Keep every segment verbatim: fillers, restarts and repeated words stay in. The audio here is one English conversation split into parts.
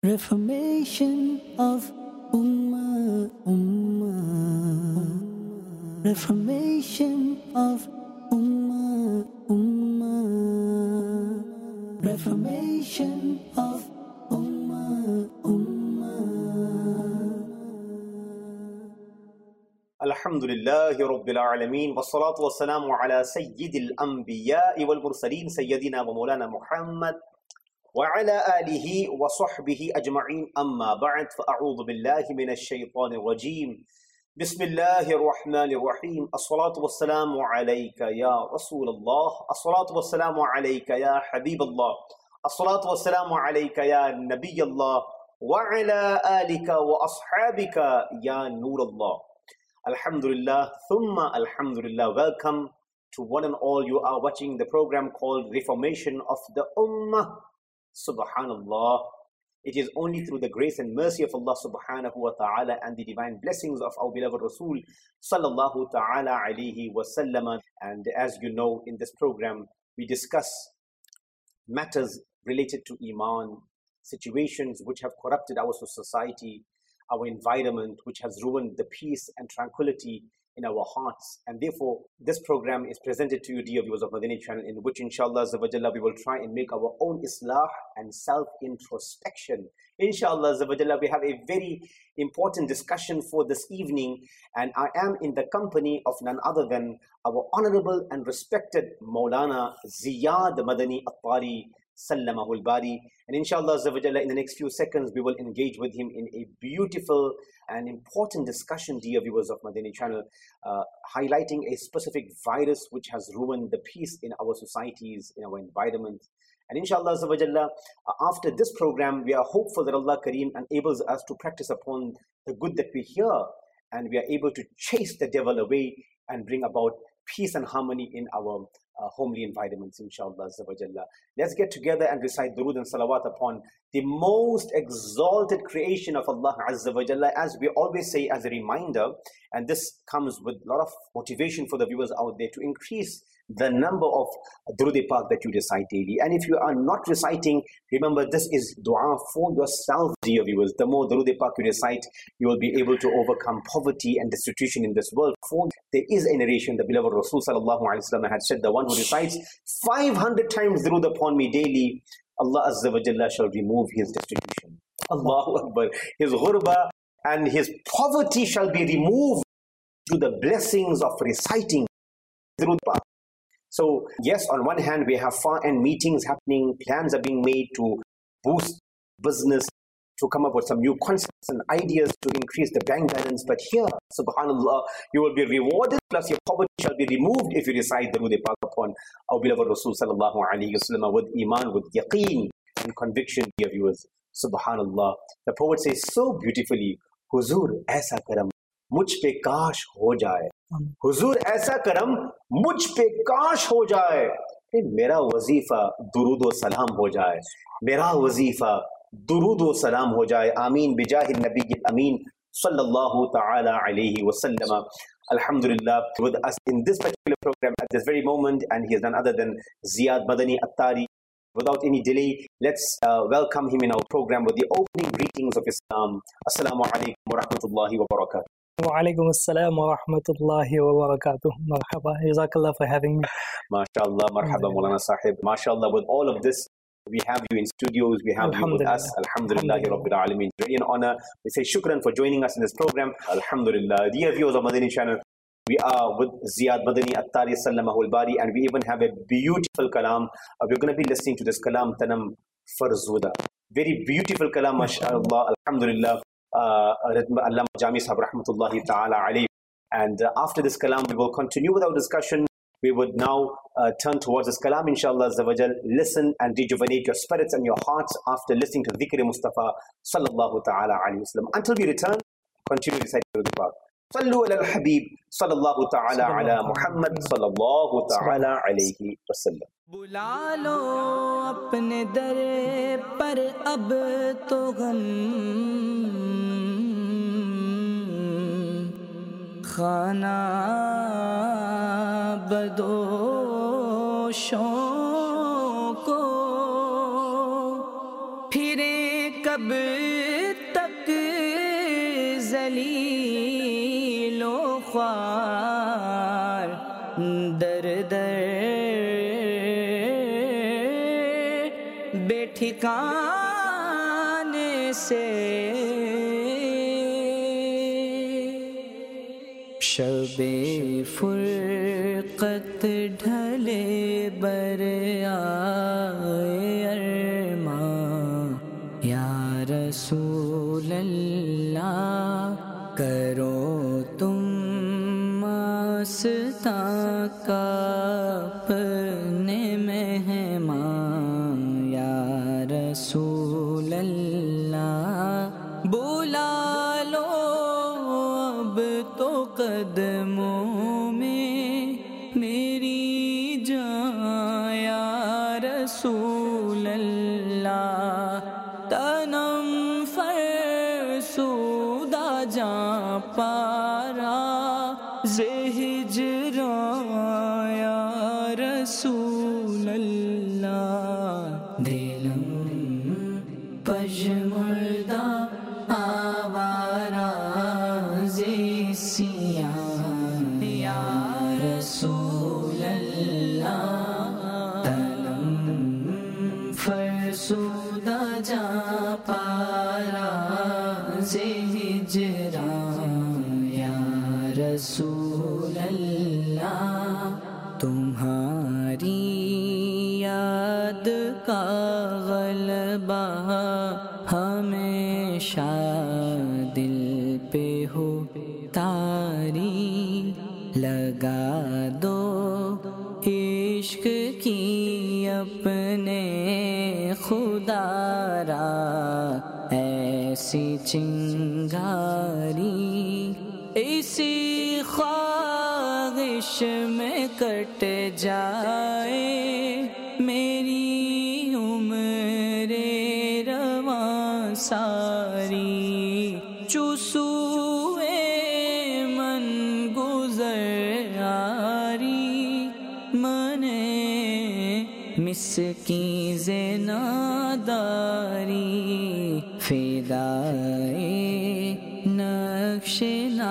Reformation of Ummah, Ummah. Reformation of Ummah, Ummah. Reformation of Ummah, Ummah. Alhamdulillahi Rabbil Alameen, wassalatu wassalamu ala Sayyidil Anbiya'i wal Mursaleen, Sayyidina wa Maulana Muhammad wa ala alihi wa sahbihi ajma'in, amma ba'd, fa'a'udhu billahi minash shaytanir rajeem. Bismillahir Rahmanir Rahim. As-salatu wassalamu alayka ya Rasulullah. As-salatu wassalamu alayka ya Habiballah. As-salatu wassalamu alayka ya Nabiyallah. Wa ala alika wa ashabika ya Nurallah. Alhamdulillah, thumma alhamdulillah. Welcome to one and all. You are watching the program called Reformation of the Ummah. Subhanallah. It is only through the grace and mercy of Allah subhanahu wa ta'ala and the divine blessings of our beloved Rasul sallallahu ta'ala alayhi wa sallam. And as you know, in this program, we discuss matters related to Iman, situations which have corrupted our society, our environment, which has ruined the peace and tranquility in our hearts. And therefore, this program is presented to you, dear viewers of Madani channel, in which inshallah we will try and make our own islah and self-introspection. Inshallah, we have a very important discussion for this evening, and I am in the company of none other than our honorable and respected Maulana Ziyad Madani Attari Sallamahul Bari. And inshallah in the next few seconds we will engage with him in a beautiful and important discussion, dear viewers of Madani channel, uh, highlighting a specific virus which has ruined the peace in our societies, in our environment. And inshallah uh, after this program, we are hopeful that Allah Kareem enables us to practice upon the good that we hear, and we are able to chase the devil away and bring about peace and harmony in our uh, homely environments, inshallah. Let's get together and recite durood and salawat upon the most exalted creation of Allah Azza wa Jalla, as we always say as a reminder, and this comes with a lot of motivation for the viewers out there to increase the number of durood pak that you recite daily. And if you are not reciting, remember this is dua for yourself, dear viewers. The more durood pak you recite, you will be able to overcome poverty and destitution in this world. For there is a narration, the beloved Rasul sallallahu alaihi wasallam had said, the one who recites five hundred times durood upon me daily, Allah Azza wa Jalla shall remove his destitution. Allahu Akbar. His ghurba and his poverty shall be removed through the blessings of reciting durood pak. So yes, on one hand, we have far-end meetings happening, plans are being made to boost business, to come up with some new concepts and ideas to increase the bank balance. But here, subhanallah, you will be rewarded, plus your poverty shall be removed if you recite the durood pak upon our beloved Rasul sallallahu alayhi wa sallam with iman, with yaqeen and conviction, dear viewers. Subhanallah. The poet says so beautifully, Huzur aisa karam मुझ पे काश हो जाए, हुजूर ऐसा करम मुझ पे काश हो जाए, मेरा वजीफा दुरूद व सलाम हो जाए, मेरा वजीफा दुरूद व सलाम हो जाए. आमीन बिजाहिर नबी अमीन सल्लल्लाहु ta'ala alayhi wa sallam. Alhamdulillah, with us in this particular program at this very moment, and he is none other than Ziyad Madani Attari. Without any delay, let's uh, welcome him in our program with the opening greetings of Islam. Assalamu alaikum wa rahmatullahi wa barakatuh. Wa alaikum assalam wa rahmatullahi wa barakatuh. Marhaba. Jazakallah for having me. MashaAllah, marhaba Maulana Sahib. MashaAllah, with all of this, we have you in studios, we have you with us. Alhamdulillahi Rabbil Alameen. Really an honor. We say shukran for joining us in this program. Alhamdulillah. Dear viewers of Madani channel, we are with Ziyad Madani Attari Sallamahul Bari, and we even have a beautiful kalam. Uh, we're going to be listening to this kalam, Tanam Farzuda. Very beautiful kalam, mashallah, alhamdulillah. Uh, Allama Jami Sahab rahmatullahi ta'ala alayhi. And uh, after this kalam, we will continue with our discussion. We would now uh, turn towards this kalam, inshallah azawajal. Listen and rejuvenate your spirits and your hearts after listening to Dhikr Mustafa sallallahu ta'ala alayhi wa sallam. Until we return, continue reciting the part. Sallu ala al-Habib sallallahu ta'ala ala Muhammad sallallahu ta'ala alayhi wa sallam. बुला लो अपने दर पर अब तो गम खाना बदोशों को फिरे कब تک ذلیل و خوار در در بے ٹھکانے سے شب فرقت ڈھلے بر آئے ارماں یا رسول اللہ کرو تم آستاں کا اپنے مہمان یا رسول اللہ بلا لو اب تو قدموں میں میری جان یا رسول اللہ تنم فرسودہ جاں پارا زہجراں یا رسول اللہ دلم پژمردہ آوارہ زیسیاں یا رسول اللہ تلم فرسودہ جاں پارا زہجراں یا رسول اللہ تمہاری یاد کا غلبہ ہمیشہ دل پہ ہو تاری لگا دو عشق کی اپنے خدا را ایسی چنگاری اسی خواہش میں کٹ جائے میری عمر رواں ساری چوسوئے من گزر آری منے مسکین زناداری فدائے نقش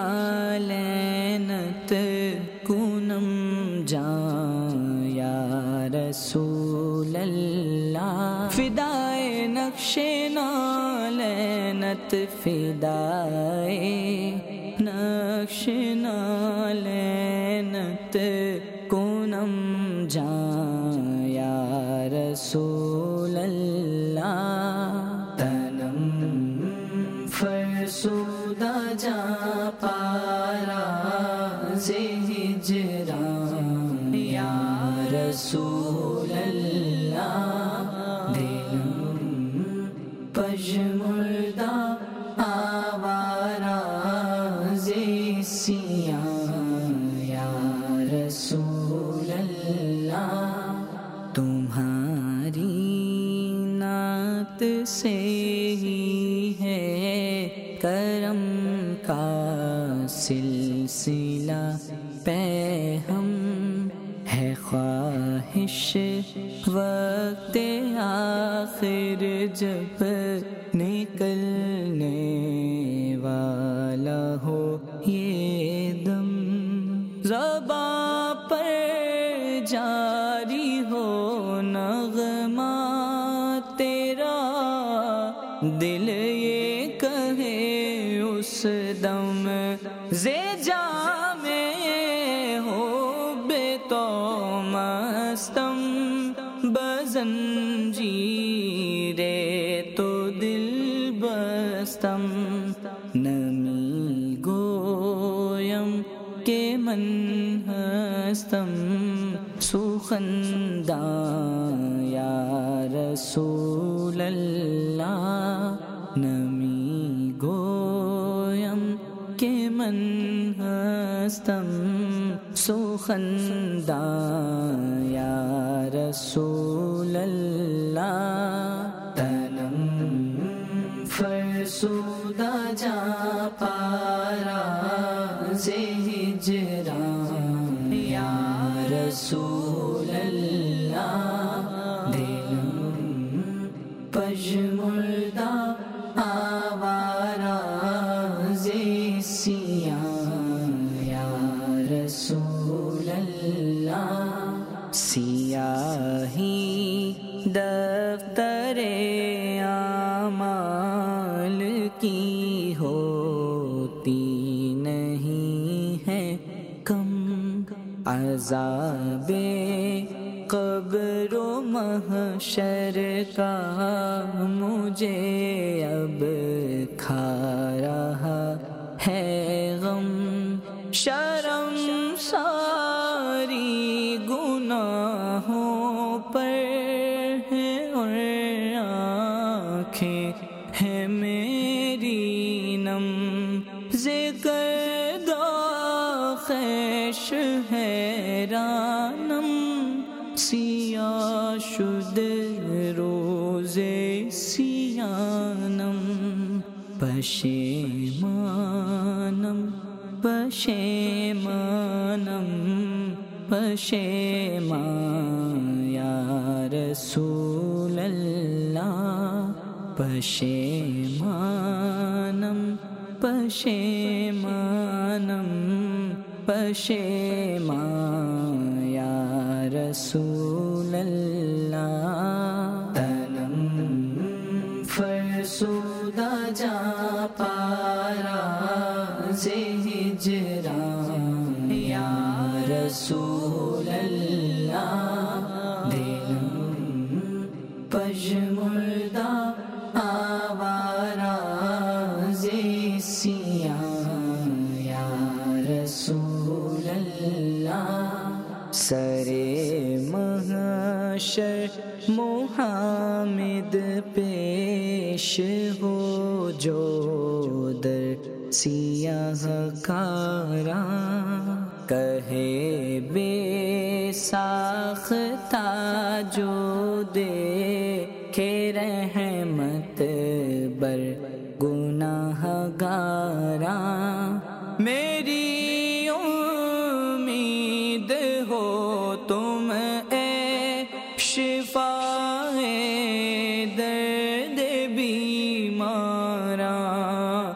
نالینت کنم جان یا رسول اللہ فدائے نقش نالینت فدائے نقش نالینت کنم جان یا رسول اللہ تنم فرسودہ جاں پارا زہجراں یا رسول اللہ دلم پژمردہ آوارہ زیسیاں یا رسول اللہ تمہاری نعت سے ہی ہے کرم کا سلسلہ پہ ہم ہے خواہش وقت آخر جب نکلنے والا ہو یہ دم زباں پر جاری ہو نغمہ تیرا دل یہ کہے اس دم زے جام ہو بے تو مستم بزنجیرے تو دل بستم نمی گویم کہ من ہستم سوخنداں یا رسول اللہ نمی گویم کہ من ہستم سوخنداں یا رسول اللہ تنم فرسودہ جاں پارا زہجراں یا رسول اللہ دلم پژمردہ عذاب قبر و محشر کا مجھے اب کھا رہا ہے غم، شرم ساری گناہوں پر ہے اور آنکھیں ہیں میری نم، ذکر داخش حیرانم، سیاہ شد روز سیانم، پشیمانم پشیمانم پشیمان یا رسول اللہ، پشیمانم پشیمانم پشیمان یا رسول اللہ، تنم فرسودہ جا پارا سے ہجران یا رسول اللہ، دلم پژمردہ آوارہ زیسیاں یا رسول اللہ، سرے محشر محمد پیش ہو جو در سیاہ کاراں، کہے بے ساختہ جو دے کہ رحمت بر گناہ گاراں، میری امید ہو تم اے شفائے درد بیماراں،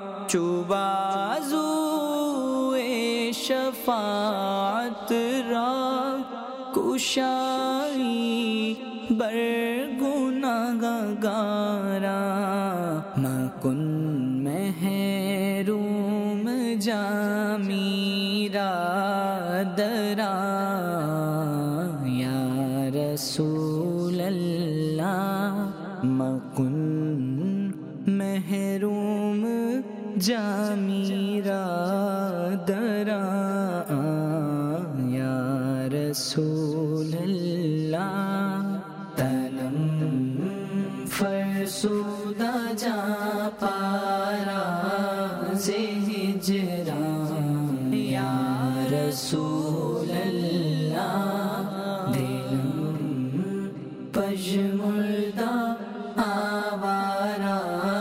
چوبازوئے شفاعت را کشائی بر گناہ گاراں، مکن محروم جامیرا دراں یا رسول اللہ، مکن محروم جامیرا دراں یا رسول اللہ، تنم فرسودہ جا پارا سے ہجران یا رسول اللہ، دلم پژمردہ آوارہ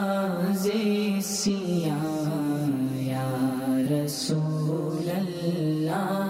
زیسیاں یا رسول اللہ،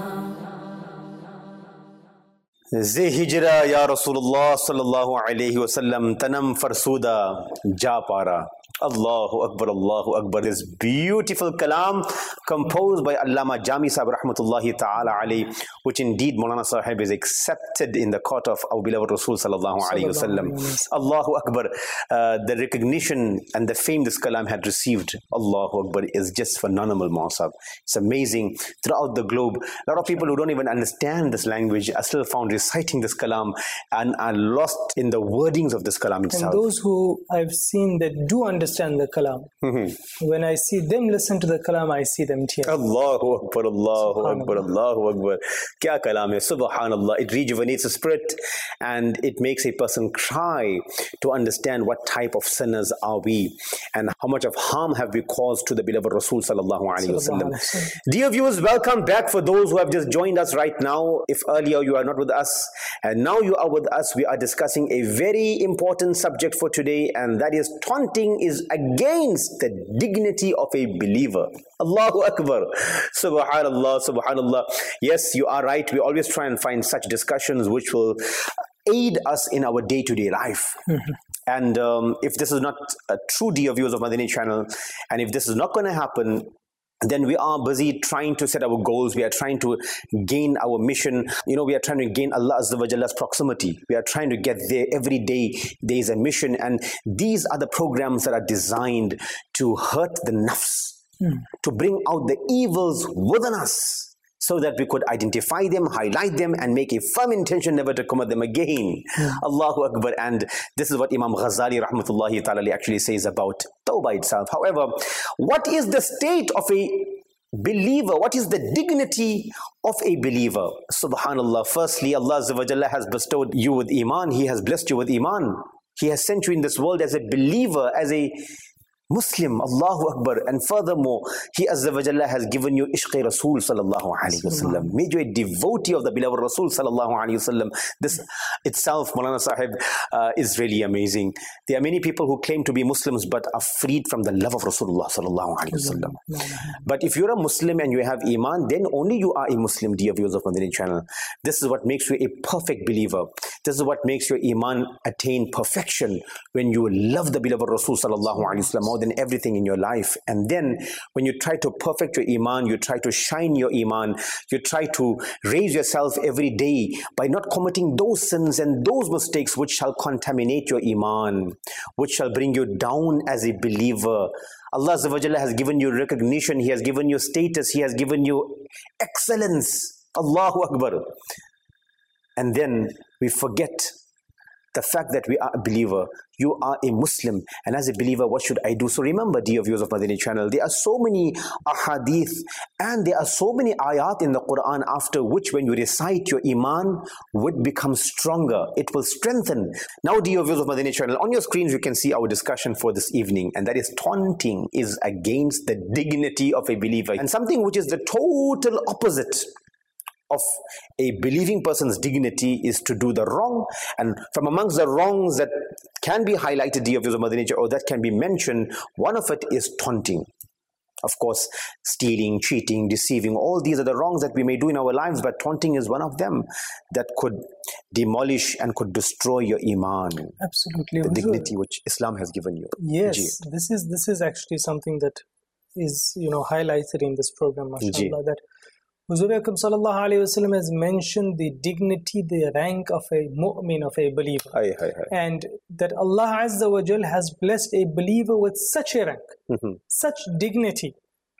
زی ہجرہ یا رسول اللہ صلی اللہ علیہ وسلم، تنم فرسودہ جا پارا. Allahu Akbar, Allahu Akbar. This beautiful kalam composed by Allama Jami Sahib Rahmatullahi Ta'ala Ali, which indeed Maulana Sahib is accepted in the court of our beloved Rasul Sallallahu Alaihi Wasallam. Allahu Akbar. Uh, the recognition and the fame this kalam had received, Allahu Akbar, is just phenomenal, Maulana Sahib. It's amazing. Throughout the globe, a lot of people who don't even understand this language are still found reciting this kalam and are lost in the wordings of this kalam itself. And those who I've seen that do understand understand the kalam. Mm-hmm. When I see them listen to the kalam, I see them tear. Allahu Akbar, Allahu Akbar, Allahu Akbar. Kya kalam hai, subhanallah. It rejuvenates the spirit and it makes a person cry to understand what type of sinners are we and how much of harm have we caused to the beloved Rasul Sallallahu Alaihi Wasallam. Dear viewers, welcome back. For those who have just joined us right now, if earlier you are not with us and now you are with us, we are discussing a very important subject for today, and that is taunting is against the dignity of a believer. Allahu Akbar. Subhanallah, Subhanallah. Yes, you are right. We always try and find such discussions which will aid us in our day-to-day life. Mm-hmm. And um, if this is not a true dear viewers of Madani channel, and if this is not going to happen, then we are busy trying to set our goals. We are trying to gain our mission. You know, we are trying to gain Allah Azza wa Jalla's proximity. We are trying to get there every day. There is a mission, and these are the programs that are designed to hurt the nafs, mm. to bring out the evils within us. so that we could identify them, highlight them, and make a firm intention never to commit them again. Mm. Allahu Akbar. And this is what Imam Ghazali rahmatullahi ta'ala actually says about tawbah itself. However, what is the state of a believer? What is the dignity of a believer? Subhanallah. Firstly, Allah Azza wa Jalla has bestowed you with Iman. He has blessed you with Iman. He has sent you in this world as a believer, as a Muslim. Allahu Akbar. And furthermore, He Azza wa Jalla has given you Ishq Rasul sallallahu alayhi wa sallam, made you a devotee of the beloved Rasul sallallahu alayhi wa sallam. This itself, Maulana Sahib, uh, is really amazing. There are many people who claim to be Muslims but are freed from the love of Rasulullah sallallahu alayhi wa sallam. But if you're a Muslim and you have Iman, then only you are a Muslim, dear viewers of Madani channel. This is what makes you a perfect believer. This is what makes your Iman attain perfection, when you love the beloved Rasul sallallahu alayhi wa sallam more than everything in your life. And then when you try to perfect your Iman, you try to shine your Iman, you try to raise yourself every day by not committing those sins and those mistakes which shall contaminate your Iman, which shall bring you down as a believer. Allah Azza wa Jalla has given you recognition, He has given you status, He has given you excellence. Allahu Akbar. And then we forget the fact that we are a believer. You are a Muslim, and as a believer, what should I do? So remember, dear viewers of Madani channel, there are so many ahadith and there are so many ayat in the Quran after which, when you recite, your Iman would become stronger. It will strengthen. Now, dear viewers of Madani channel, on your screens you can see our discussion for this evening, and that is taunting is against the dignity of a believer, and something which is the total opposite of a believing person's dignity is to do the wrong. And from amongst the wrongs that can be highlighted, dear viewers of Madani, or that can be mentioned, one of it is taunting. Of course, stealing, cheating, deceiving, all these are the wrongs that we may do in our lives, but taunting is one of them that could demolish and could destroy your Iman. Absolutely. The dignity which Islam has given you. Yes, Ji. this is this is actually something that is, you know, highlighted in this program, mashallah, that Huzur Akram sallallahu alayhi wa sallam has mentioned the dignity, the rank of a mu'min, of a believer. Aye, aye, aye. And that Allah Azza wa Jal has blessed a believer with such a rank, mm-hmm. such dignity.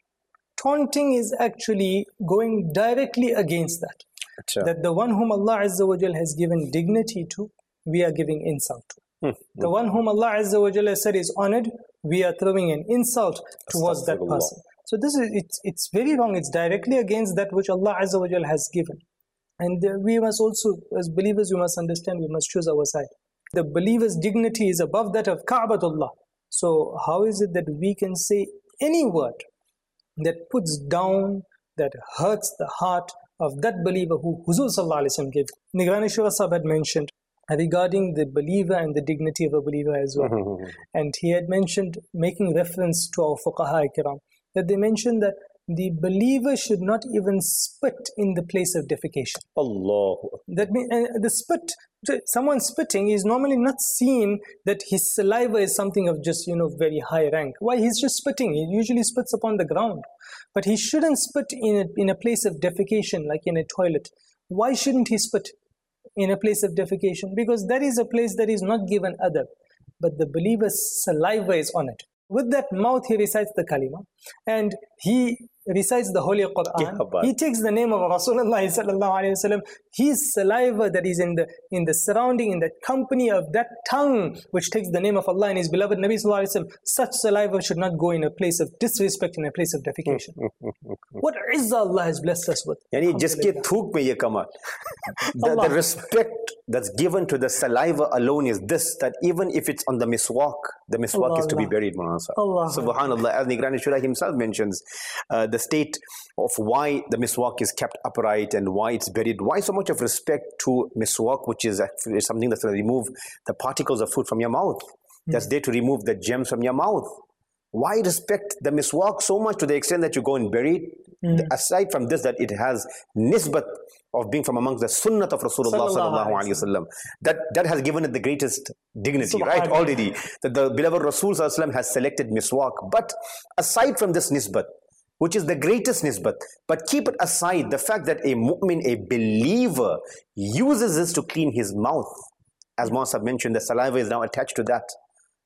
Taunting is actually going directly against that. Achha. That the one whom Allah Azza wa Jal has given dignity to, we are giving insult to. Mm-hmm. The one whom Allah Azza wa Jal has said is honored, we are throwing an insult towards that person. So this is, it's, it's very wrong. It's directly against that which Allah Azza wa Jal has given. And uh, we must also, as believers, we must understand, we must choose our side. The believer's dignity is above that of Ka'batullah. So how is it that we can say any word that puts down, that hurts the heart of that believer who Huzur Sallallahu Alaihi Wasallam gave? Nigrani Shura Sahib had mentioned regarding the believer and the dignity of a believer as well. Mm-hmm. And he had mentioned, making reference to our fuqaha kiram, that they mentioned that the believer should not even spit in the place of defecation. Allah. That means uh, the spit, someone spitting is normally not seen that his saliva is something of just, you know, very high rank. Why? He's just spitting. He usually spits upon the ground. But he shouldn't spit in a, in a place of defecation, like in a toilet. Why shouldn't he spit in a place of defecation? Because that is a place that is not given adab. But the believer's saliva is on it. With that mouth, he recites the kalima, and he recites the Holy Quran. Yeah, he takes the name of Rasulullah sallallahu alaihi wasallam. His saliva that is in the in the surrounding, in the company of that tongue which takes the name of Allah and His beloved Nabi sallallahu alaihi wasallam, such saliva should not go in a place of disrespect, in a place of defecation. What izzah Allah has blessed us with. Yani jiske thuk mein ye kamal. The, the respect that's given to the saliva alone is this, that even if it's on the miswak, the miswak Allah, is to Allah. be buried, Manasa. Subhanallah, as Nigrani Shura himself mentions, uh, the state of why the miswak is kept upright and why it's buried. Why so much of respect to miswak, which is actually something that's going to remove the particles of food from your mouth. Mm. That's there to remove the germs from your mouth. Why respect the miswak so much to the extent that you go and bury it? Mm. Aside from this, that it has nisbat of being from amongst the sunnat of Rasulullah sallallahu alaihi wasallam, that that has given it the greatest dignity, right? Already, that the beloved Rasul sallallahu alaihi wasallam has selected miswak. But aside from this nisbat, which is the greatest nisbat, but keep it aside, the fact that a mu'min, a believer, uses this to clean his mouth. As Muhammad mentioned, the saliva is now attached to that.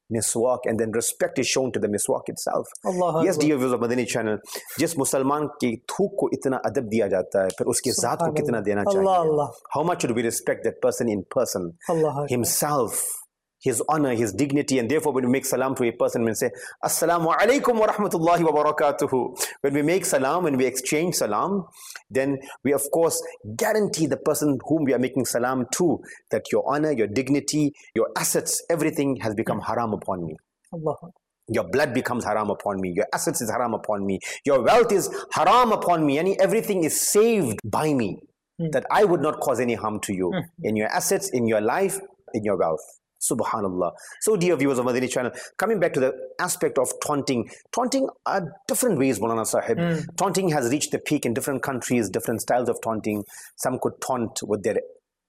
miswak, and then respect is shown to the miswak itself. Allah Yes, Akbar. dear viewers of Madani channel, जिस मुसलमान की थूक को इतना अदब दिया जाता है, फिर उसके ज़ात को कितना देना Allah, चाहिए? Allah. How much should we respect that person in person, Allah Akbar. himself, his honor, his dignity, and therefore when we make salam to a person, we say, Assalamu alaikum wa rahmatullahi wa barakatuhu. When we make salam, when we exchange salam, then we of course guarantee the person whom we are making salam to that your honor, your dignity, your assets, everything has become haram upon me. Allah Akbar. Your blood becomes haram upon me. Your assets is haram upon me. Your wealth is haram upon me. And everything is saved by me. Mm. That I would not cause any harm to you. Mm. In your assets, in your life, in your wealth. Subhanallah. So dear viewers of Madani channel, coming back to the aspect of taunting. Taunting are different ways, Maulana Sahib. Mm. Taunting has reached the peak in different countries, different styles of taunting. Some could taunt with their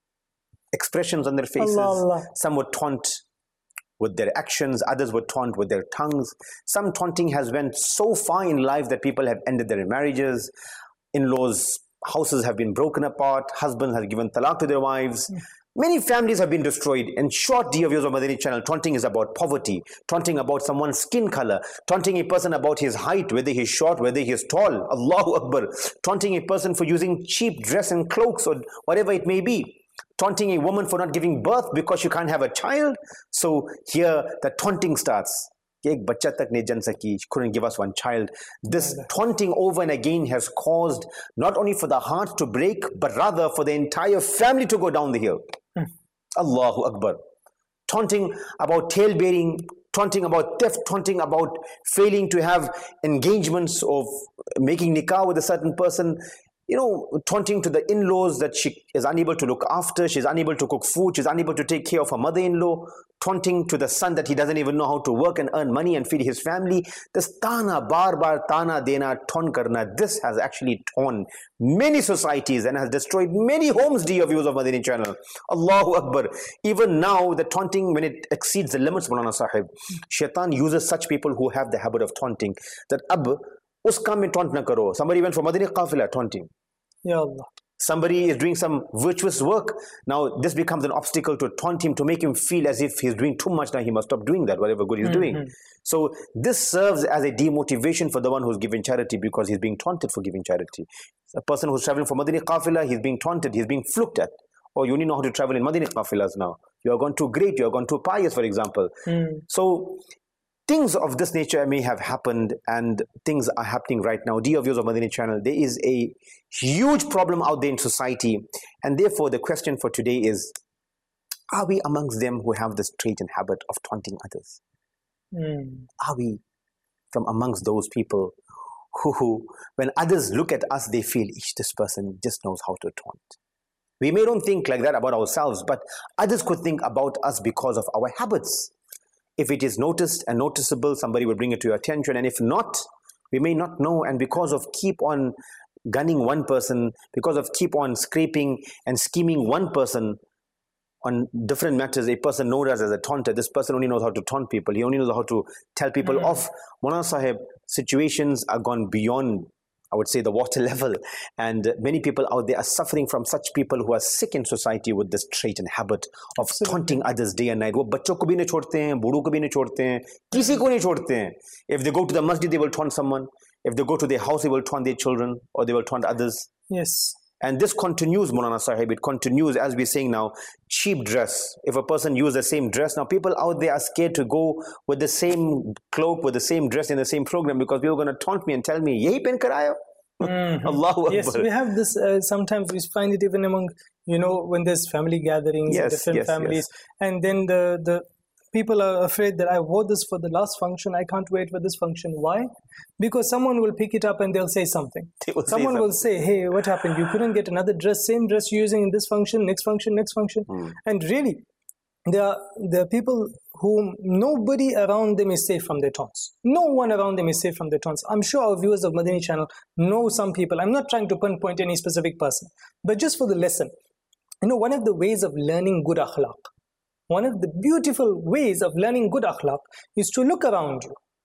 expressions on their faces. Allah, Allah. Some would taunt with their actions, others would taunt with their tongues. Some taunting has went so far in life that people have ended their marriages. In-laws' houses have been broken apart. Husbands have given talaq to their wives. Mm. Many families have been destroyed. In short, dear viewers of Madani channel, taunting is about poverty, taunting about someone's skin color, taunting a person about his height, whether he's short, whether he's tall, Allahu Akbar, taunting a person for using cheap dress and cloaks or whatever it may be. Taunting a woman for not giving birth because she can't have a child. So here the taunting starts. Ek bachcha tak nahi jan saki, she couldn't give us one child. This taunting over and again has caused not only for the heart to break, but rather for the entire family to go down the hill. Hmm. Allahu Akbar. Taunting about tail-bearing, taunting about theft, taunting about failing to have engagements of making nikah with a certain person. You know, taunting to the in-laws that she is unable to look after, she's unable to cook food, she's unable to take care of her mother-in-law, taunting to the son that he doesn't even know how to work and earn money and feed his family. This tana, bar bar tana dena, ton karna, this has actually torn many societies and has destroyed many homes, dear viewers of Madani channel. Allahu Akbar. Even now, the taunting, when it exceeds the limits, Maulana Sahib, Shaitan uses such people who have the habit of taunting, that ab, us kam mein taunt na karo. Somebody went for Madani Qafila, taunting. Ya Allah. Somebody is doing some virtuous work. Now this becomes an obstacle to taunt him, to make him feel as if he's doing too much. Now he must stop doing that, whatever good he's mm-hmm. doing. So this serves as a demotivation for the one who's giving charity, because he's being taunted for giving charity. A person who's traveling for Madani Qafila, he's being taunted, he's being fluked at. Oh, you only know how to travel in Madani Qafilas now. You are gone too great, you are gone too pious, for example. Mm. So things of this nature may have happened, and things are happening right now. Dear viewers of Madani channel, there is a huge problem out there in society, and therefore the question for today is, are we amongst them who have this trait and habit of taunting others? Mm. Are we from amongst those people who, who, when others look at us, they feel, each this person just knows how to taunt? We may don't think like that about ourselves, but others could think about us because of our habits. If it is noticed and noticeable, somebody will bring it to your attention. And if not, we may not know. And because of keep on gunning one person, because of keep on scraping and scheming one person on different matters, a person known as, as a taunter, this person only knows how to taunt people. He only knows how to tell people mm. off. Maulana Sahib, situations are gone beyond, I would say, the water level. And many people out there are suffering from such people who are sick in society with this trait and habit of Absolutely. taunting others day and night. वो बच्चों को भी नहीं छोड़ते हैं, बूढ़ों को भी नहीं छोड़ते हैं, किसी को नहीं छोड़ते हैं. If they go to the masjid, they will taunt someone. If they go to their house, they will taunt their children, or they will taunt others. Yes. And this continues, Maulana Sahib. It continues, as we're saying now, cheap dress. If a person uses the same dress, now people out there are scared to go with the same cloak, with the same dress in the same program, because people are going to taunt me and tell me, yehi pen kar aaye ho. Mm-hmm. Allahu Akbar. Yes, we have this, uh, sometimes we find it even among, you know, when there's family gatherings, yes, different yes, families, yes. and then the, the people are afraid that I wore this for the last function, I can't wait for this function. Why? Because someone will pick it up and they'll say something. Will someone say will say, hey, what happened? You couldn't get another dress, same dress you're using in this function, next function, next function. Mm. And really, there are, there are people whom nobody around them is safe from their taunts. No one around them is safe from their taunts. I'm sure our viewers of Madani channel know some people. I'm not trying to pinpoint any specific person, but just for the lesson. You know, one of the ways of learning good akhlaq, one of the beautiful ways of learning good akhlaq is to look around you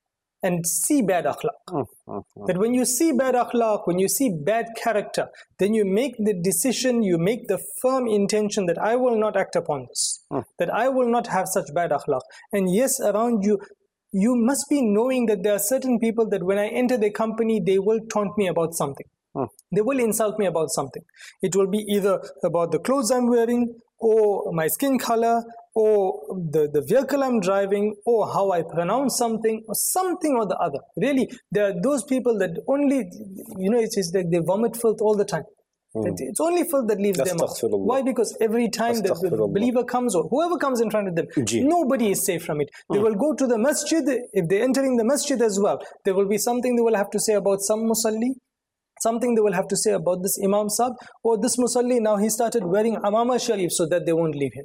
and see bad akhlaq. Mm, mm, mm. That when you see bad akhlaq, when you see bad character, then you make the decision, you make the firm intention that I will not act upon this, mm. that I will not have such bad akhlaq. And yes, around you, you must be knowing that there are certain people that when I enter their company, they will taunt me about something. Mm. They will insult me about something. It will be either about the clothes I'm wearing, or my skin color, or the, the vehicle I'm driving, or how I pronounce something, or something or the other. Really, there are those people that only, you know, it's, it's like they vomit filth all the time. Mm. It's only filth that leaves them out. Why? Because every time that the believer comes, or whoever comes in front of them, Gee. nobody is safe from it. They mm. will go to the masjid. If they're entering the masjid as well, there will be something they will have to say about some musalli, something they will have to say about this Imam Sahib, or this musalli, now he started wearing amama sharif so that they won't leave him.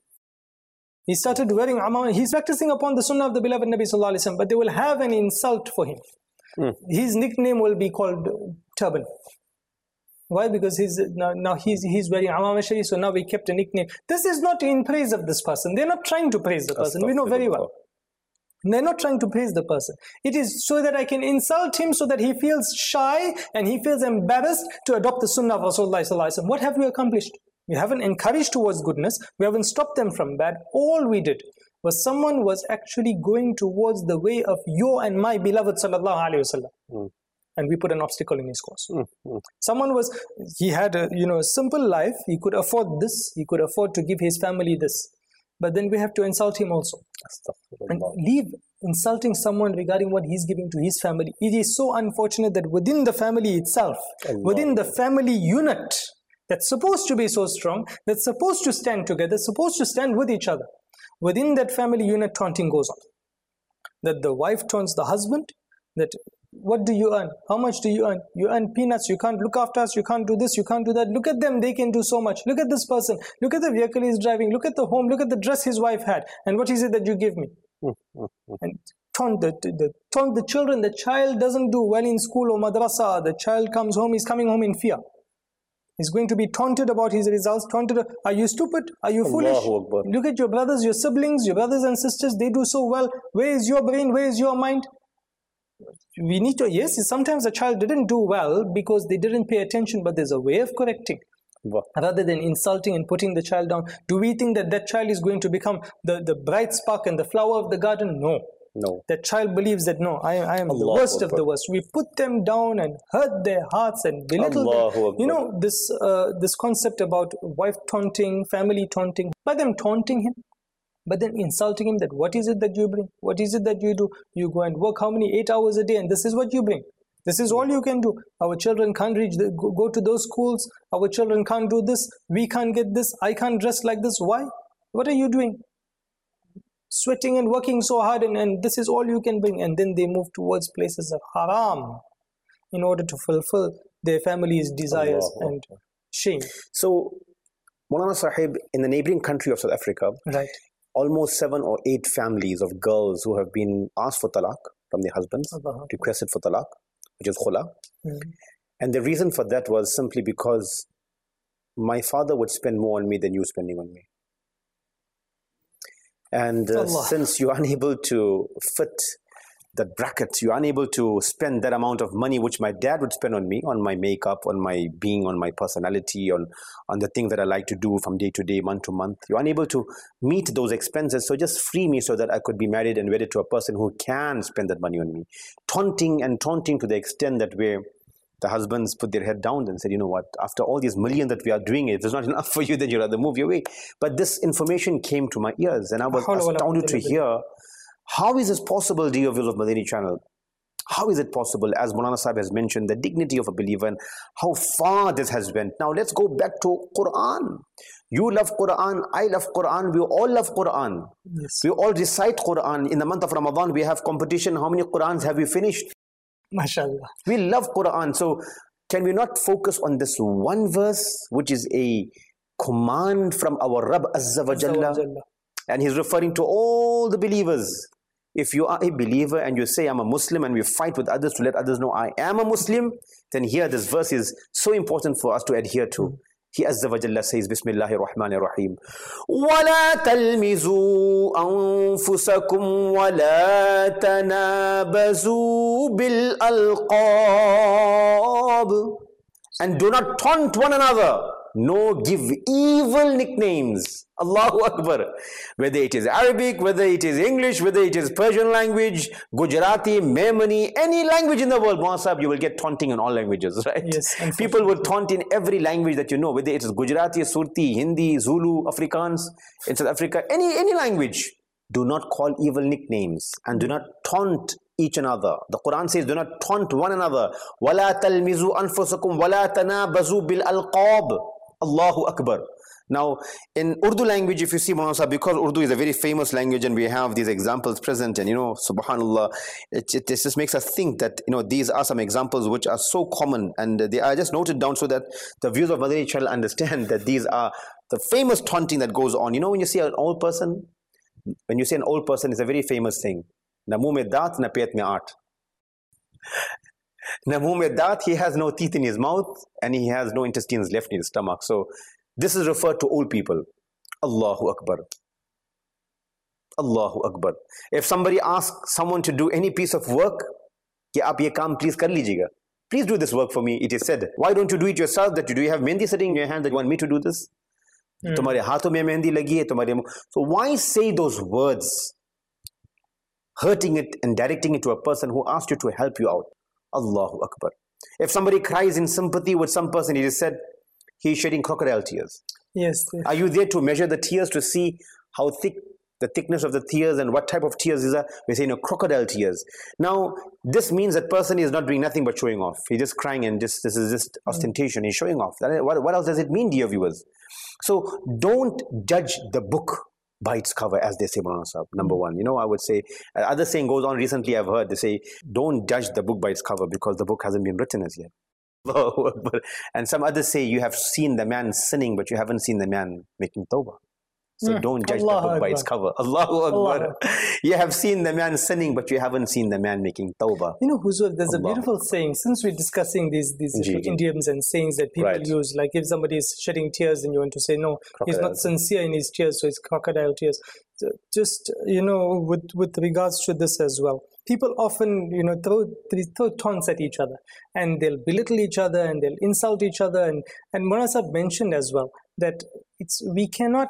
He started wearing amama, he's practicing upon the sunnah of the beloved Nabi Sallallahu Alaihi Wasallam, but they will have an insult for him. Mm. His nickname will be called Turban. Why? Because he's now, now he's he's wearing amama sharif, so now we kept a nickname. This is not in praise of this person. They're not trying to praise the person. We know very well. They're not trying to praise the person. It is so that I can insult him so that he feels shy and he feels embarrassed to adopt the sunnah of Rasulullah Sallallahu Alaihi Wasallam. What have we accomplished? We haven't encouraged towards goodness. We haven't stopped them from bad. All we did was someone was actually going towards the way of your and my beloved Sallallahu Alaihi Wasallam. Mm. And we put an obstacle in his course. Mm. Mm. Someone was, he had a, you know, a simple life. He could afford this. He could afford to give his family this. But then we have to insult him also. And leave insulting someone regarding what he's giving to his family. It is so unfortunate that within the family itself, Allah. within the family unit that's supposed to be so strong, that's supposed to stand together, supposed to stand with each other, within that family unit, taunting goes on. That the wife taunts the husband, that what do you earn? How much do you earn? You earn peanuts. You can't look after us. You can't do this. You can't do that. Look at them. They can do so much. Look at this person. Look at the vehicle he's driving. Look at the home. Look at the dress his wife had. And what is it that you give me? And taunt the, the, taunt the children. The child doesn't do well in school or madrasa. The child comes home. He's coming home in fear. He's going to be taunted about his results. Taunted. Are you stupid? Are you foolish? Look at your brothers, your siblings, your brothers and sisters. They do so well. Where is your brain? Where is your mind? We need to, yes, sometimes a child didn't do well because they didn't pay attention, but there's a way of correcting. Wow. Rather than insulting and putting the child down. Do we think that that child is going to become the, the bright spark and the flower of the garden? No. No. That child believes that, no, I, I am Allah the worst Allah. of the worst. We put them down and hurt their hearts and belittle Allah them. Allah. You know, this, uh, this concept about wife taunting, family taunting, by them taunting him, but then insulting him that what is it that you bring? What is it that you do? You go and work how many? Eight hours a day and this is what you bring. This is all you can do. Our children can't reach, the, go, go to those schools. Our children can't do this. We can't get this. I can't dress like this. Why? What are you doing? Sweating and working so hard and, and this is all you can bring. And then they move towards places of haram in order to fulfill their family's desires Allah. and shame. So, Maulana Sahib, in the neighboring country of South Africa, right. almost seven or eight families of girls who have been asked for talaq from their husbands, uh-huh. requested for talaq, which is khula. Mm. And the reason for that was simply because my father would spend more on me than you spending on me. And uh, since you're unable to fit that bracket, you're unable to spend that amount of money which my dad would spend on me, on my makeup, on my being, on my personality, on, on the things that I like to do from day to day, month to month. You're unable to meet those expenses, so just free me so that I could be married and wedded to a person who can spend that money on me. Taunting and taunting to the extent that where the husbands put their head down and said, you know what, after all these millions that we are doing, if there's not enough for you, then you'd rather move your way. But this information came to my ears and I was astounded to hear, how is this possible, dear viewers of Madani channel? How is it possible, as Maulana Sahib has mentioned, the dignity of a believer and how far this has went. Now let's go back to Quran. You love Quran, I love Quran, we all love Quran. Yes. We all recite Quran. In the month of Ramadan, we have competition. How many Qurans have we finished? MashaAllah. We love Quran. So can we not focus on this one verse, which is a command from our Rabb Azza wa Jalla? And he's referring to all the believers. If you are a believer and you say, I'm a Muslim, and we fight with others to let others know I am a Muslim, then here this verse is so important for us to adhere to. He Azza wa Jalla says, Bismillahir Rahmanir Rahim, وَلَا تَلْمِزُوا أَنفُسَكُمْ وَلَا تَنَابَزُوا بِالْأَلْقَابِ. And do not taunt one another, nor give evil nicknames. Allahu Akbar. Whether it is Arabic, whether it is English, whether it is Persian language, Gujarati, Memoni, any language in the world, Mohasab, you will get taunting in all languages, right? Yes. People will taunt in every language that you know, whether it is Gujarati, Surti, Hindi, Zulu, Afrikaans, in South Africa, any, any language. Do not call evil nicknames and do not taunt each another. The Quran says, do not taunt one another. وَلَا تَلْمِزُوا أَنفُسَكُمْ وَلَا تَنَابَزُوا بِالْأَلْقَابِ. Allahu Akbar. Now, in Urdu language, if you see, Maulana Sahib, because Urdu is a very famous language and we have these examples present, and you know, subhanallah, it, it just makes us think that, you know, these are some examples which are so common, and they are just noted down so that the viewers of Madani channel understand that these are the famous taunting that goes on. You know, when you see an old person, when you say an old person, it's a very famous thing. Na muh mein daat, na pet mein aat. Na muh mein daat, he has no teeth in his mouth and he has no intestines left in his stomach. So this is referred to old people. Allahu Akbar. Allahu Akbar. If somebody asks someone to do any piece of work, ki aap ye kaam please kar lijiyega. Please do this work for me, it is said. Why don't you do it yourself? That you do you have mehndi sitting in your hand that you want me to do this? Mm. Tumhare haathon mein mehndi lagi hai, tumhare. So why say those words, hurting it and directing it to a person who asked you to help you out? Allahu Akbar. If somebody cries in sympathy with some person, it is said he is shedding crocodile tears. Yes, yes. Are you there to measure the tears to see how thick the thickness of the tears and what type of tears these are? We say, you know, crocodile tears. Now, this means that person is not doing nothing but showing off. He's just crying and just, this is just ostentation. He's showing off. That, what, what else does it mean, dear viewers? So, don't judge the book by its cover, as they say, Maulana Sahib, number one. You know, I would say, uh, other saying goes on recently, I've heard, they say, don't judge the book by its cover because the book hasn't been written as yet. And some others say, you have seen the man sinning, but you haven't seen the man making tawbah. So mm. don't judge Allah the book Akbar. By its cover. Allahu Akbar. Allah. You have seen the man sinning, but you haven't seen the man making tawbah. You know, Huzur, there's Allah. a beautiful saying, since we're discussing these, these idioms and sayings that people right. use, like if somebody is shedding tears and you want to say, no, crocodile. He's not sincere in his tears, so it's crocodile tears. So just, you know, with, with regards to this as well, people often, you know, throw, throw taunts at each other and they'll belittle each other and they'll insult each other. And, and Maulana Sahib mentioned as well that it's we cannot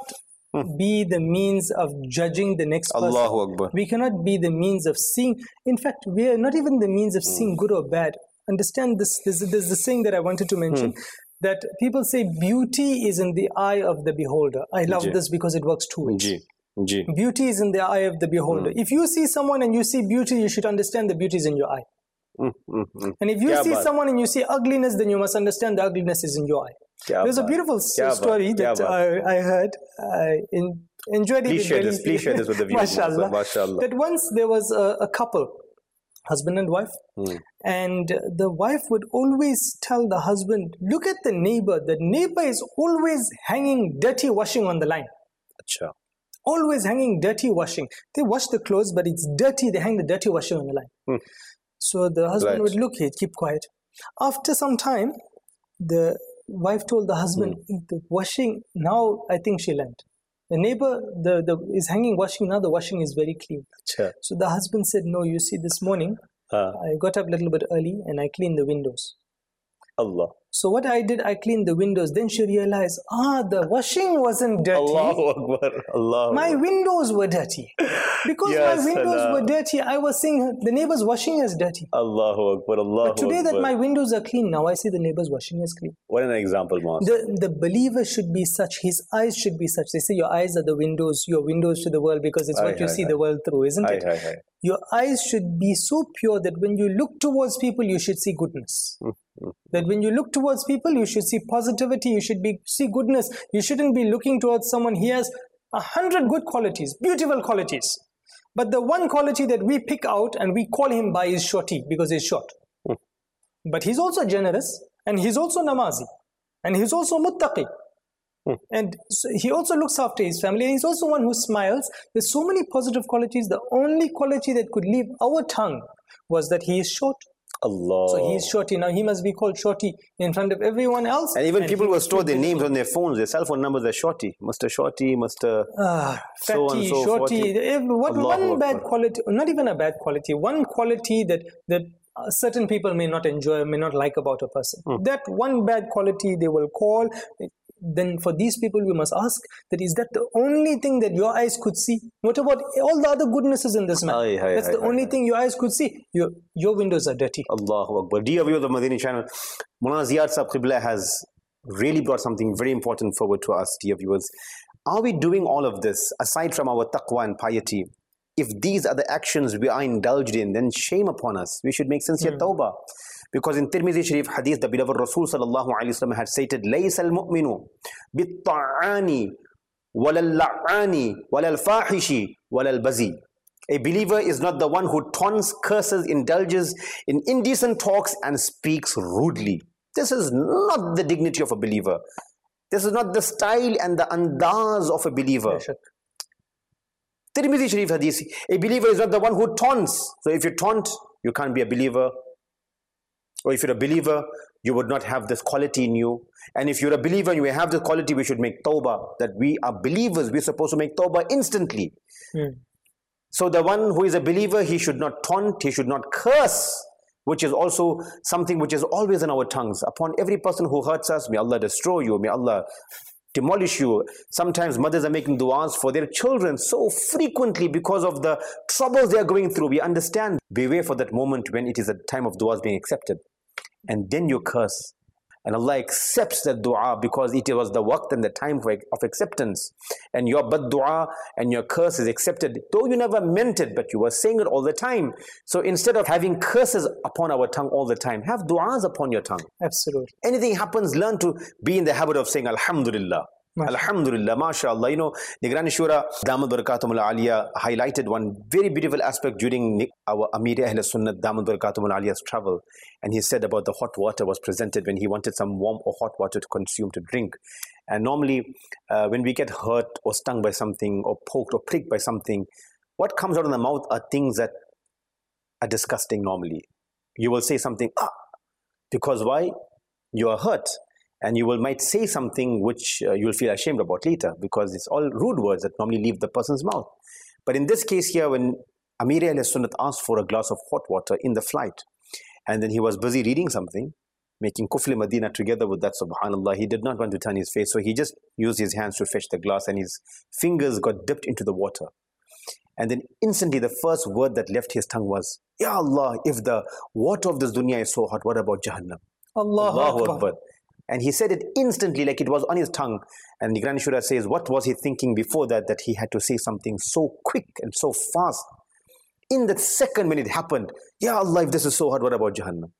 be the means of judging the next person. Allahu Akbar. We cannot be the means of seeing. In fact, we are not even the means of seeing good or bad. Understand this. There's, there's the saying that I wanted to mention, hmm. that people say beauty is in the eye of the beholder. I love G. this because it works two ways. G. G. Beauty is in the eye of the beholder. Hmm. If you see someone and you see beauty, you should understand the beauty is in your eye. Hmm. Hmm. And if you Kya see baat. someone and you see ugliness, then you must understand the ugliness is in your eye. Kya There's baat. a beautiful Kya story baat. that I, I heard. I in, enjoyed please it. Share this, please share this with the viewers. Mashallah. Mashallah. That once there was a, a couple, husband and wife, hmm. and the wife would always tell the husband, look at the neighbor. The neighbor is always hanging dirty washing on the line. Achha. Always hanging dirty washing. They wash the clothes, but it's dirty. They hang the dirty washing on the line. Hmm. So the husband right. would look, he'd keep quiet. After some time, the wife told the husband, hmm. the washing, now I think she learned. The neighbor the, the is hanging washing, now the washing is very clean. Sure. So the husband said, no, you see, this morning, uh. I got up a little bit early and I cleaned the windows. Allah. So what I did, I cleaned the windows. Then she realized, ah, the washing wasn't dirty. Allahu Akbar. Allah. My windows were dirty. Because yes, my windows Allah. were dirty, I was seeing the neighbor's washing as dirty. Allahu Akbar. Allahu But today Akbar. that my windows are clean, now I see the neighbor's washing is clean. What an example, Master. The, the believer should be such, his eyes should be such. They say your eyes are the windows, your windows to the world, because it's aye, what aye, you aye, see aye. the world through, isn't aye, it? Aye, aye. Your eyes should be so pure that when you look towards people, you should see goodness. Mm-hmm. That when you look towards people, you should see positivity, you should be see goodness. You shouldn't be looking towards someone, he has a hundred good qualities, beautiful qualities. But the one quality that we pick out and we call him by is shorty, because he's short. Mm. But he's also generous, and he's also namazi, and he's also muttaqi. Hmm. And so he also looks after his family, and he's also one who smiles. There's so many positive qualities. The only quality that could leave our tongue was that he is short, Allah. So he's Shorty. Now he must be called Shorty in front of everyone else. And even and people he will store their names on their phones, their cell phone numbers are Shorty. Mister Shorty, Mister Ah, so fatty, and so, Shorty. forty. If- What Allahu one bad Akbar. quality, not even a bad quality, one quality that that uh, certain people may not enjoy, may not like about a person. Hmm. That one bad quality they will call. Then for these people we must ask that is that the only thing that your eyes could see? What about all the other goodnesses in this man? Aye, aye, That's aye, the aye, only aye. thing your eyes could see. Your your windows are dirty. Allahu Akbar. Dear viewers of Madani channel, Mulana Ziyad Sahib Qibla has really brought something very important forward to us, dear viewers. Are we doing all of this aside from our taqwa and piety? If these are the actions we are indulged in, then shame upon us. We should make sincere Hmm. tawbah. Because in Tirmidhi Sharif Hadith, the beloved Rasul sallallahu alayhi wa sallam had stated, لَيْسَ الْمُؤْمِنُ بِالطَّعَانِ وَلَا اللَّعَانِ وَلَا الْفَاحِشِ وَلَا الْبَذِي. A believer is not the one who taunts, curses, indulges in indecent talks and speaks rudely. This is not the dignity of a believer. This is not the style and the andaz of a believer. Beshak. Tirmidhi Sharif Hadith, a believer is not the one who taunts. So if you taunt, you can't be a believer. Or if you're a believer, you would not have this quality in you. And if you're a believer and you have this quality, we should make tawbah. That we are believers, we're supposed to make tawbah instantly. Hmm. So the one who is a believer, he should not taunt, he should not curse, which is also something which is always in our tongues. Upon every person who hurts us, may Allah destroy you, may Allah demolish you. Sometimes mothers are making du'as for their children so frequently because of the troubles they are going through. We understand. Beware for that moment when it is a time of du'as being accepted. And then you curse. And Allah accepts that dua because it was the waqt and the time of acceptance. And your bad dua and your curse is accepted. Though you never meant it, but you were saying it all the time. So instead of having curses upon our tongue all the time, have du'as upon your tongue. Absolutely. Anything happens, learn to be in the habit of saying Alhamdulillah. Mashallah. Alhamdulillah, mashallah. You know, Nigrani Shura, Damat Barakatumul Aliyah highlighted one very beautiful aspect during our Amir Ahl Sunnat, Damat Barakatumul Aliyah's travel. And he said about the hot water was presented when he wanted some warm or hot water to consume, to drink. And normally, uh, when we get hurt or stung by something or poked or pricked by something, what comes out of the mouth are things that are disgusting normally. You will say something, ah, because why? You are hurt. And you will might say something which uh, you will feel ashamed about later because it's all rude words that normally leave the person's mouth. But in this case here, when Amir al-Sunnat asked for a glass of hot water in the flight, and then he was busy reading something, making Kufli Medina together with that, subhanallah, he did not want to turn his face, so he just used his hands to fetch the glass and his fingers got dipped into the water. And then instantly the first word that left his tongue was, Ya Allah, if the water of this dunya is so hot, what about Jahannam? Allahu, Allahu Akbar. Akbar. And he said it instantly, like it was on his tongue. And Nigrani Shura says, what was he thinking before that, that he had to say something so quick and so fast? In that second when it happened, Ya Allah, if this is so hard, what about Jahannam?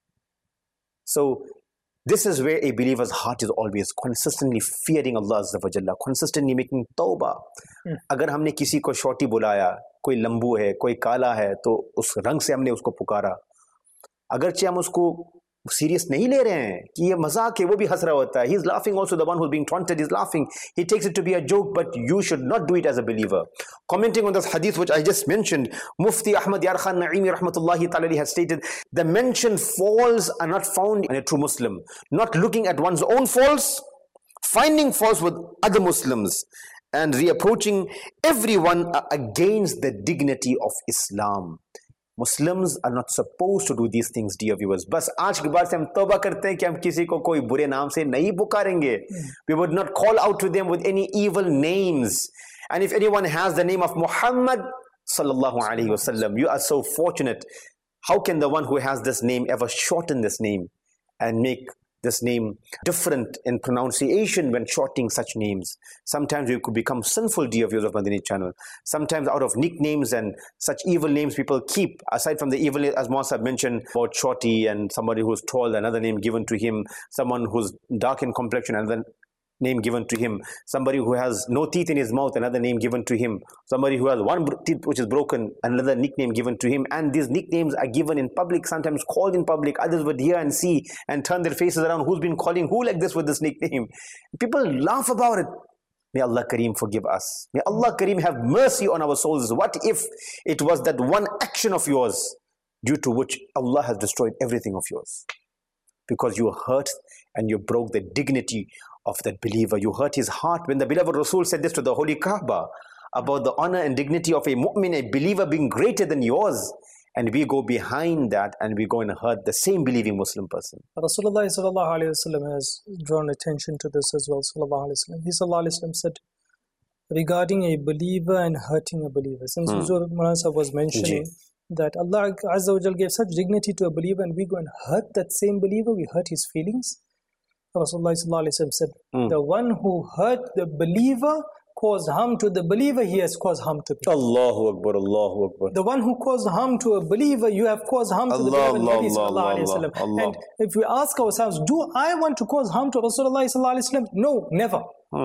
So this is where a believer's heart is always consistently fearing Allah Azza wa Jalla, consistently making tawbah. Hmm. अगर हमने किसी को shorty बुलाया, कोई लंबू है, कोई काला है, तो उस रंग से हमने उसको पुकारा. अगरचे हम उसको सीरियस नहीं ले रहे हैं कि ये मजाक है, वो भी हंस रहा होता है. He is laughing also, the one who is being taunted is laughing. He takes it to be a joke, but you should not do it as a believer. Commenting on this hadith which I just mentioned, Mufti Ahmad Yar Khan Naimi rahmatullahi ta'ala has stated, the mentioned faults are not found in a true Muslim. Not looking at one's own faults, finding faults with other Muslims, and reapproaching everyone against the dignity of Islam. Muslims are not supposed to do these things, dear viewers. बस आज के बाद से हम तौबा करते हैं कि हम किसी को कोई बुरे नाम से नहीं पुकारेंगे. We would not call out to them with any evil names. And if anyone has the name of Muhammad sallallahu alaihi wasallam, you are so fortunate. How can the one who has this name ever shorten this name and make this name different in pronunciation when shortening such names? Sometimes we could become sinful, dear viewers of Madani channel. Sometimes out of nicknames and such evil names people keep, aside from the evil, as Muhammad mentioned about Shorty and somebody who's tall, another name given to him, someone who's dark in complexion, another name given to him, somebody who has no teeth in his mouth, another name given to him, somebody who has one teeth which is broken, another nickname given to him. And these nicknames are given in public, sometimes called in public. Others would hear and see and turn their faces around. Who's been calling who like this with this nickname? People laugh about it. May Allah Kareem forgive us. May Allah Kareem have mercy on our souls. What if it was that one action of yours due to which Allah has destroyed everything of yours. Because you hurt and you broke the dignity of that believer. You hurt his heart. When the beloved Rasul said this to the Holy Kaaba about the honor and dignity of a mu'min, a believer being greater than yours, and we go behind that and we go and hurt the same believing Muslim person. Rasulullah sallallahu alayhi wa sallam has drawn attention to this as well. Sallallahu alayhi wa sallam. He sallallahu alayhi wa sallam said regarding a believer and hurting a believer. Since hmm. Huzur Manasa was mentioning Ji. that Allah Azza wa Jal gave such dignity to a believer and we go and hurt that same believer, we hurt his feelings. Rasulullah sallallahu alayhi wa sallam said, hmm. the one who hurt the believer caused harm to the believer, he has caused harm to me. Allahu Akbar, Allahu Akbar. The one who caused harm to a believer, you have caused harm to Allah, the beloved Allah, Nabi sallallahu alayhi wa sallam. Allah. And if we ask ourselves, do I want to cause harm to Rasulullah sallallahu alayhi wa sallam? No, never.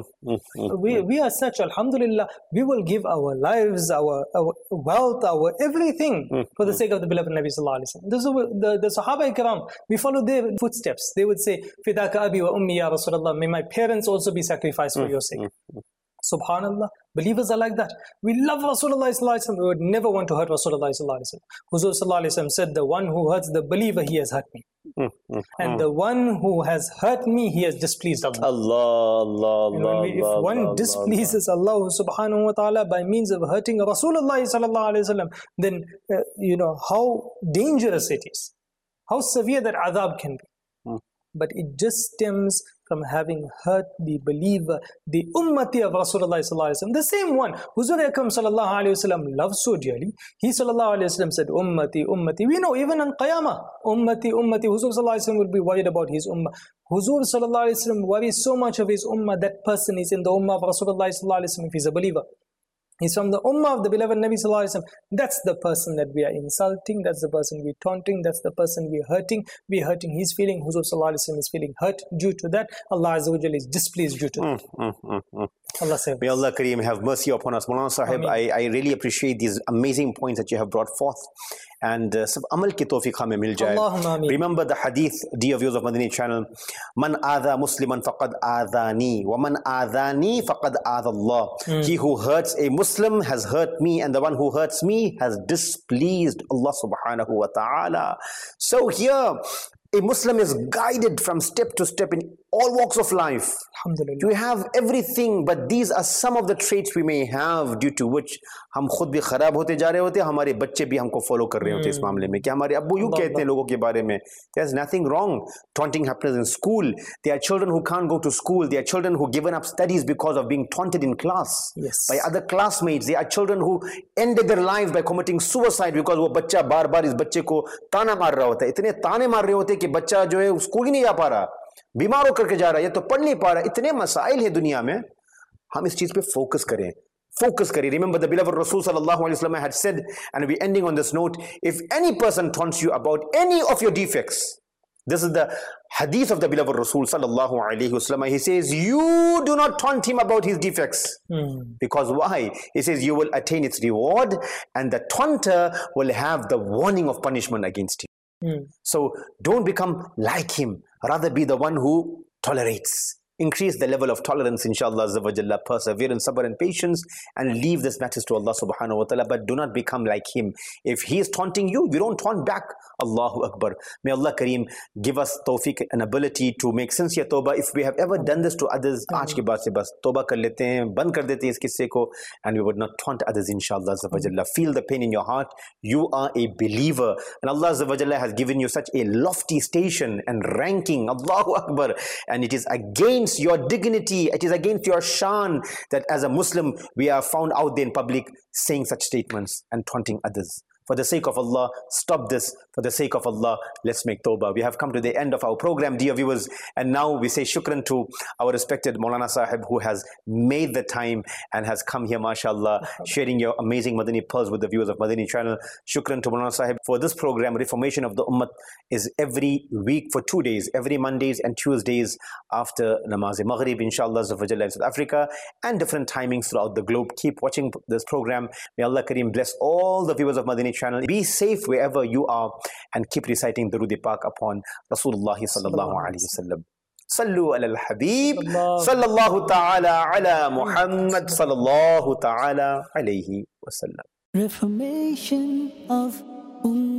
we, we are such, alhamdulillah, we will give our lives, our, our wealth, our everything for the sake of the beloved Nabi sallallahu alayhi wa sallam. This is the, the Sahaba Ikram, we follow their footsteps. They would say, Fidaka abi wa ummi ya Rasulullah, may my parents also be sacrificed for your sake. Subhanallah, believers are like that. We love Rasulullah sallallahu alaihi wasallam. We would never want to hurt Rasulullah sallallahu alaihi wasallam. Huzur sallallahu alaihi wasallam said, the one who hurts the believer, he has hurt me. Mm, mm, and mm. the one who has hurt me, he has displeased Allah. Allah, Allah, you know, Allah, we, if Allah, one Allah, displeases Allah. Allah subhanahu wa ta'ala by means of hurting Rasulullah sallallahu alaihi wasallam, then uh, you know how dangerous it is, how severe that adhab can be. Mm. But it just stems from having hurt the believer, the ummati of Rasulullah sallallahu alaihi wasallam, the same one Huzur Akram sallallahu alaihi wasallam loved so dearly. He sallallahu alaihi wasallam said, ummati, ummati. We know even on Qiyamah, ummati, ummati. Huzur sallallahu alaihi wasallam would be worried about his ummah. Huzur sallallahu alaihi wasallam worries so much of his ummah. That person is in the ummah of Rasulullah sallallahu alaihi wasallam if he's a believer. He's from the ummah of the beloved Nabi sallallahu alaihi wasallam. That's the person that we are insulting. That's the person we're taunting. That's the person we're hurting. We're hurting his feeling. Huzur sallallahu alaihi wasallam is feeling hurt due to that. Allah Azza wa Jalla is displeased due to that. Mm, mm, mm, mm. Allah save May Allah Kareem have mercy upon us. Maulana Sahib, I, I really appreciate these amazing points that you have brought forth. And sab amal ki tawfiq hame mil jaye. Remember the hadith, dear viewers of Madani channel, man adha musliman faqad adhani wa man adhani faqad adha Allah. Mm. He who hurts a Muslim has hurt me, and the one who hurts me has displeased Allah subhanahu wa ta'ala. So here a Muslim is guided from step to step in all walks of life. You have everything, but these are some of the traits we may have due to which हम खुद भी खराब होते जा रहे होते, हमारे बच्चे भी हमको फॉलो कर रहे होते इस मामले में कि हमारे अब्बू यूं कहते हैं लोगों के बारे में. There's nothing wrong. Taunting happens in school. There are children who can't go to school. There are children who given up studies because of being taunted in class yes. by other classmates. There are children who ended their lives by committing suicide because वो बच्चा बार बार इस बच्चे को ताना मार रहा होता है. इतने ताने मार रहे होते कि बच्चा जो है स्कूल ही नहीं जा पा रहा, बीमार होकर के जा रहा है, या तो पढ़ नहीं पा रहा. इतने मसाइल है दुनिया में. हम इस चीज पे फोकस करें. Focus kare. Remember the beloved Rasul sallallahu alaihi wasallam had said, and we're ending on this note, if any person taunts you about any of your defects, this is the hadith of the beloved Rasul sallallahu alaihi wasallam. He says, you do not taunt him about his defects. Mm. Because why? He says, you will attain its reward, and the taunter will have the warning of punishment against him. Mm. So don't become like him. Rather be the one who tolerates. Increase the level of tolerance, inshallah, azza wa jalla, perseverance, sabr and patience, and leave this matters to Allah subhanahu wa ta'ala, but do not become like him. If he is taunting you, you don't taunt back. Allahu Akbar. May Allah Kareem give us tawfiq and ability to make sincere tawbah. If we have ever done this to others, aaj ke baad se bas tawbah kar lete hain, band kar dete hain is kisse ko, and we would not taunt others, inshallah, azza wa jalla. Feel the pain in your heart. You are a believer, and Allah azza wa jalla has given you such a lofty station and ranking. Allahu Akbar. And it is against your dignity, it is against your shan that as a Muslim we are found out there in public saying such statements and taunting others. For the sake of Allah, stop this. For the sake of Allah, let's make tawbah. We have come to the end of our program, dear viewers, and now we say shukran to our respected Maulana Sahib, who has made the time and has come here, mashallah, sharing your amazing Madani pearls with the viewers of Madani channel. Shukran to Maulana Sahib for this program. Reformation of the Ummah is every week for two days, every Mondays and Tuesdays after Namaz Maghrib, inshallah, in South Africa, and different timings throughout the globe. Keep watching this program. May Allah Kareem bless all the viewers of Madani channel. Be safe wherever you are, and keep reciting Durud Pak upon Rasulullah sallallahu alaihi wasallam. Sallu ala al-Habib sallallahu ta'ala ala Muhammad sallallahu ta'ala alayhi wasallam. Reformation of Ummah.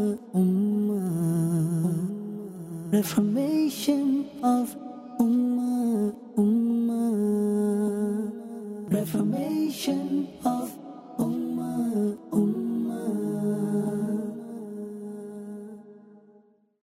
Ummah, Reformation of Ummah, Ummah, Reformation